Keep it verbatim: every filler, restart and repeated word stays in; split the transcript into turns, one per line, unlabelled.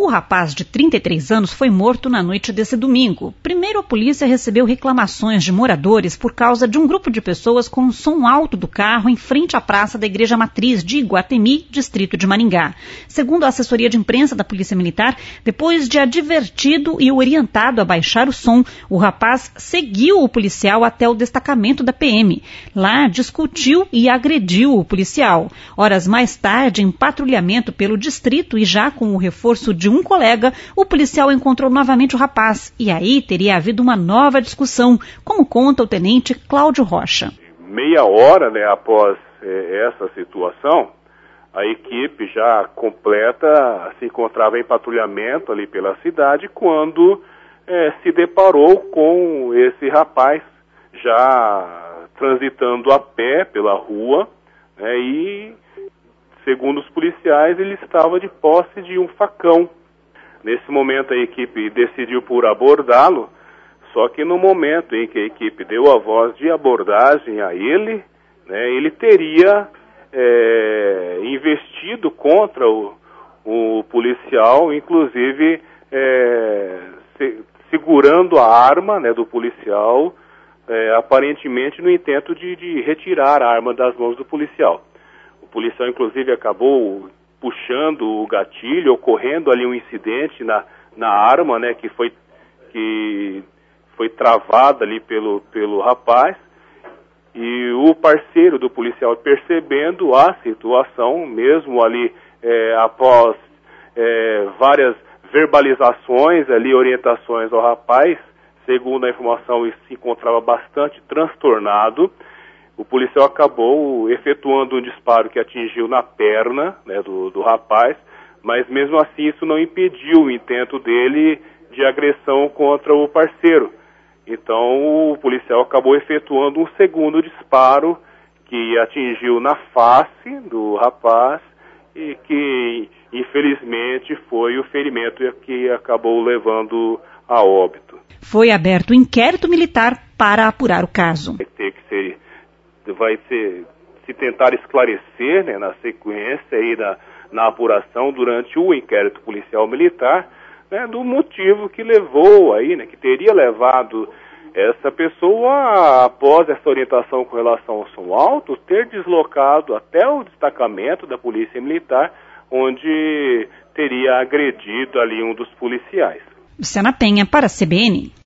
O rapaz de trinta e três anos foi morto na noite desse domingo. Primeiro, a polícia recebeu reclamações de moradores por causa de um grupo de pessoas com um som alto do carro em frente à praça da Igreja Matriz de Iguatemi, distrito de Maringá. Segundo a assessoria de imprensa da Polícia Militar, depois de advertido e orientado a baixar o som, o rapaz seguiu o policial até o destacamento da P M. Lá, discutiu e agrediu o policial. Horas mais tarde, em patrulhamento pelo distrito e já com o reforço de um colega, o policial encontrou novamente o rapaz e aí teria havido uma nova discussão, como conta o tenente Cláudio Rocha.
Meia hora, né, após eh, essa situação, a equipe já completa se encontrava em patrulhamento ali pela cidade quando eh, se deparou com esse rapaz já transitando a pé pela rua, né, e segundo os policiais, ele estava de posse de um facão. Nesse momento, a equipe decidiu por abordá-lo, só que no momento em que a equipe deu a voz de abordagem a ele, né, ele teria é, investido contra o, o policial, inclusive é, se, segurando a arma, né, do policial, é, aparentemente no intento de, de retirar a arma das mãos do policial. O policial, inclusive, acabou puxando o gatilho, ocorrendo ali um incidente na, na arma, né, que foi, que foi travada ali pelo, pelo rapaz, e o parceiro do policial, percebendo a situação, mesmo ali é, após é, várias verbalizações ali, orientações ao rapaz, segundo a informação, ele se encontrava bastante transtornado. O policial acabou efetuando um disparo que atingiu na perna, né, do, do rapaz, mas mesmo assim isso não impediu o intento dele de agressão contra o parceiro. Então o policial acabou efetuando um segundo disparo que atingiu na face do rapaz e que infelizmente foi o ferimento que acabou levando a óbito.
Foi aberto inquérito militar para apurar o caso.
Vai ter que ser vai ser, se tentar esclarecer, né, na sequência aí na, na apuração durante o inquérito policial militar, né, do motivo que levou aí, né, que teria levado essa pessoa, após essa orientação com relação ao som alto, ter deslocado até o destacamento da Polícia Militar, onde teria agredido ali um dos policiais.
Luciana Penha para a C B N.